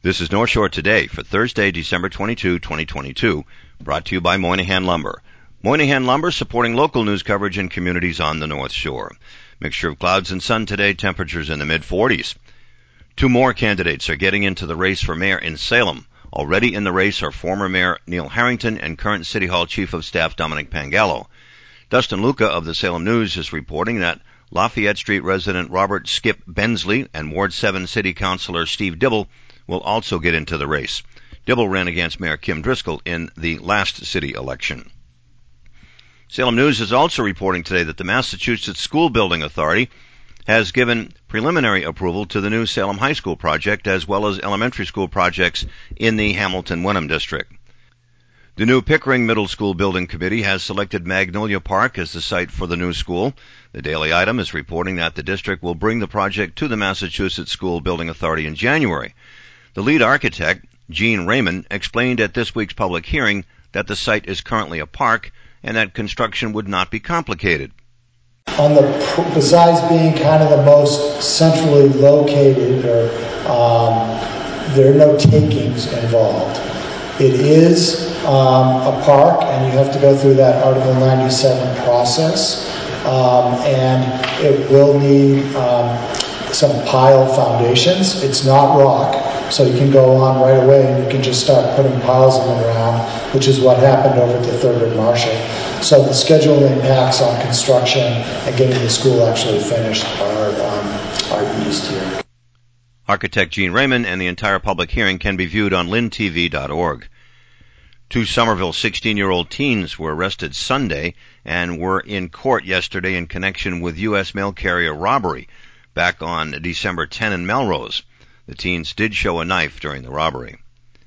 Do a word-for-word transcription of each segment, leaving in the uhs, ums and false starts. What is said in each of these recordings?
This is North Shore Today for Thursday, December twenty-second, twenty twenty-two, brought to you by Moynihan Lumber. Moynihan Lumber supporting local news coverage in communities on the North Shore. Mixture of clouds and sun today, temperatures in the mid forties. Two more candidates are getting into the race for mayor in Salem. Already in the race are former Mayor Neil Harrington and current City Hall Chief of Staff Dominic Pangallo. Dustin Luca of the Salem News is reporting that Lafayette Street resident Robert Skip Bensley and Ward seven City Councilor Steve Dibble will also get into the race. Dibble ran against Mayor Kim Driscoll in the last city election. Salem News is also reporting today that the Massachusetts School Building Authority has given preliminary approval to the new Salem High School project as well as elementary school projects in the Hamilton-Wenham district. The new Pickering Middle School Building Committee has selected Magnolia Park as the site for the new school. The Daily Item is reporting that the district will bring the project to the Massachusetts School Building Authority in January. The lead architect, Gene Raymond, explained at this week's public hearing that the site is currently a park and that construction would not be complicated. On the besides being kind of the most centrally located, or um, there are no takings involved. It is um, a park, and you have to go through that Article ninety-seven process, um, and it will need um, some pile foundations. It's not rock, so you can go on right away and you can just start putting piles in the ground, which is what happened over at the Thurgood Marshall. So the schedule impacts on construction and getting the school actually finished are, um, are eased here. Architect Gene Raymond and the entire public hearing can be viewed on lynn t v dot org. Two Somerville sixteen-year-old teens were arrested Sunday and were in court yesterday in connection with U S mail carrier robbery back on December tenth in Melrose. The teens did show a knife during the robbery.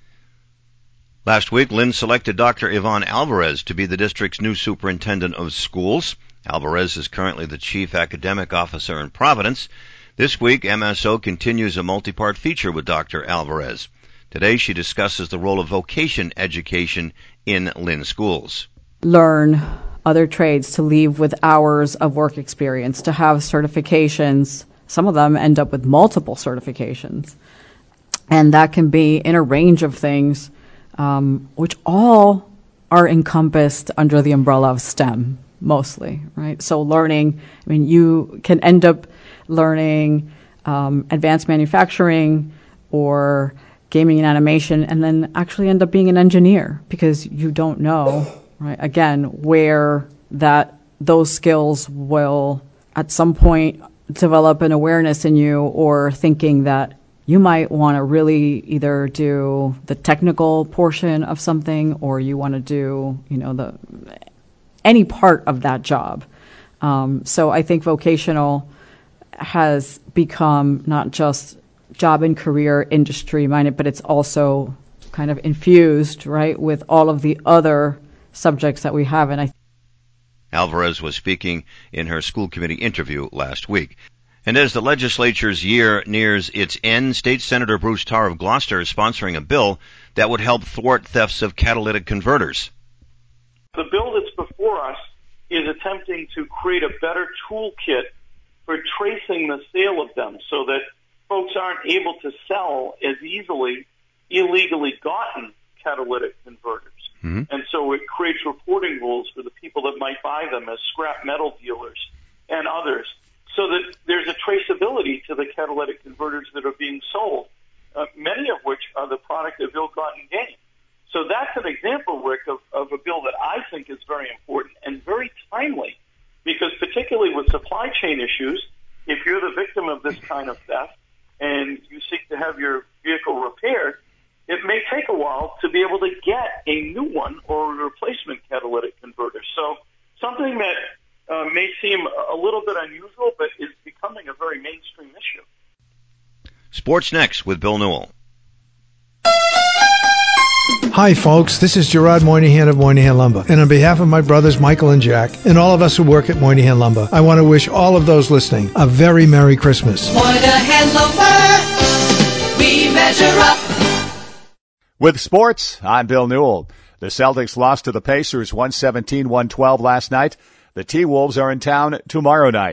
Last week, Lynn selected Doctor Yvonne Alvarez to be the district's new superintendent of schools. Alvarez is currently the chief academic officer in Providence. This week, M S O continues a multi-part feature with Doctor Alvarez. Today, she discusses the role of vocation education in Lynn schools. Learn other trades, to leave with hours of work experience, to have certifications. Some of them end up with multiple certifications. And that can be in a range of things, um, which all are encompassed under the umbrella of STEM, mostly, right? So learning, I mean, you can end up learning um, advanced manufacturing or gaming and animation, and then actually end up being an engineer because you don't know, right, again, where that those skills will at some point develop an awareness in you, or thinking that you might want to really either do the technical portion of something, or you want to do, you know, the any part of that job. Um, so I think vocational has become not just job and career industry minded, but it's also kind of infused, right, with all of the other subjects that we have. And I Alvarez was speaking in her school committee interview last week. And as the legislature's year nears its end, State Senator Bruce Tarr of Gloucester is sponsoring a bill that would help thwart thefts of catalytic converters. The bill that's before us is attempting to create a better toolkit for tracing the sale of them so that folks aren't able to sell as easily illegally gotten catalytic converters. Mm-hmm. And so it creates reporting rules for the people that might buy them as scrap metal dealers and others, so that there's a traceability to the catalytic converters that are being sold, uh, many of which are the product of ill-gotten gain. So that's an example, Rick, of, of a bill that I think is very important and very timely, because particularly with supply chain issues, if you're the victim of this kind of theft and you seek to have your vehicle repaired, it may take a while to be able to get a new one or a replacement catalytic converter. So something that uh, may seem a little bit unusual, but is becoming a very mainstream issue. Sports next with Bill Newell. Hi, folks. This is Gerard Moynihan of Moynihan Lumber. And on behalf of my brothers Michael and Jack, and all of us who work at Moynihan Lumber, I want to wish all of those listening a very Merry Christmas. Moynihan Lumber, we measure up. With sports, I'm Bill Newell. The Celtics lost to the Pacers one seventeen to one twelve last night. The T-Wolves are in town tomorrow night.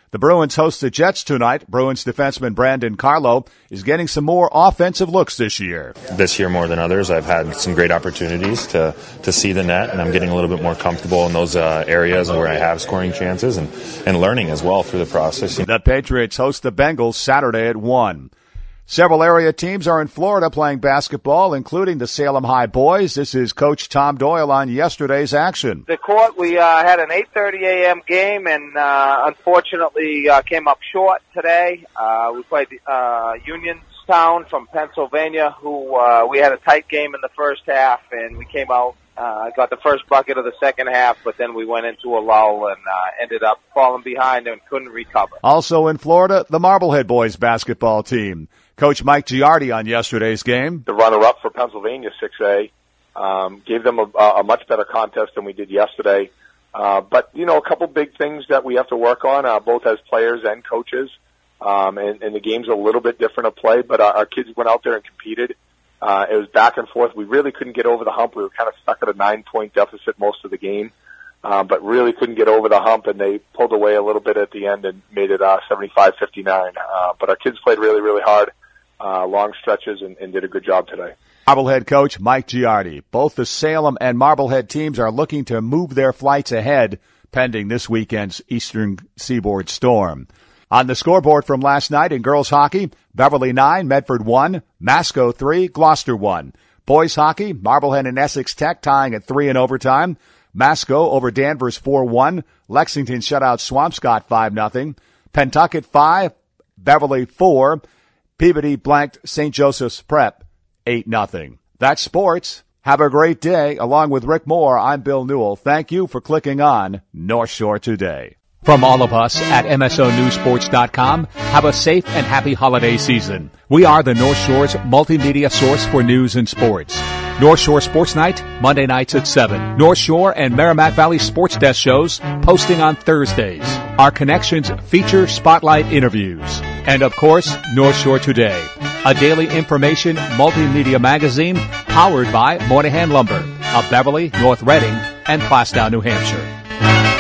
The Bruins host the Jets tonight. Bruins defenseman Brandon Carlo is getting some more offensive looks this year. This year more than others, I've had some great opportunities to, to see the net, and I'm getting a little bit more comfortable in those uh, areas where I have scoring chances and, and learning as well through the process. The Patriots host the Bengals Saturday at one. Several area teams are in Florida playing basketball, including the Salem High boys. This is Coach Tom Doyle on yesterday's action. The court, we uh, had an eight thirty a.m. game and uh, unfortunately uh, came up short today. Uh, we played uh, Unionstown from Pennsylvania, who uh, we had a tight game in the first half, and we came out, uh, got the first bucket of the second half, but then we went into a lull and uh, ended up falling behind and couldn't recover. Also in Florida, the Marblehead boys basketball team. Coach Mike Giardi on yesterday's game. The runner-up for Pennsylvania six A um, gave them a, a much better contest than we did yesterday. Uh, but, you know, a couple big things that we have to work on, uh, both as players and coaches. Um, and, and the game's a little bit different of play, but our, our kids went out there and competed. Uh, it was back and forth. We really couldn't get over the hump. We were kind of stuck at a nine-point deficit most of the game, uh, but really couldn't get over the hump, and they pulled away a little bit at the end and made it uh, seventy-five fifty-nine. Uh, but our kids played really, really hard. Uh, long stretches and, and did a good job today. Marblehead coach Mike Giardi. Both the Salem and Marblehead teams are looking to move their flights ahead pending this weekend's Eastern Seaboard storm. On the scoreboard from last night in girls hockey, Beverly nine, Medford one, Masco three, Gloucester one. Boys hockey, Marblehead and Essex Tech tying at three in overtime. Masco over Danvers four one. Lexington shut out Swampscott five nothing. Pentucket five, Beverly four. Peabody blanked Saint Joseph's Prep eight nothing. That's sports. Have a great day. Along with Rick Moore, I'm Bill Newell. Thank you for clicking on North Shore Today. From all of us at M S O News Sports dot com, have a safe and happy holiday season. We are the North Shore's multimedia source for news and sports. North Shore Sports Night, Monday nights at seven. North Shore and Merrimack Valley Sports Desk shows posting on Thursdays. Our Connections feature spotlight interviews. And of course, North Shore Today, a daily information multimedia magazine powered by Moynihan Lumber of Beverly, North Reading, and Plastow, New Hampshire.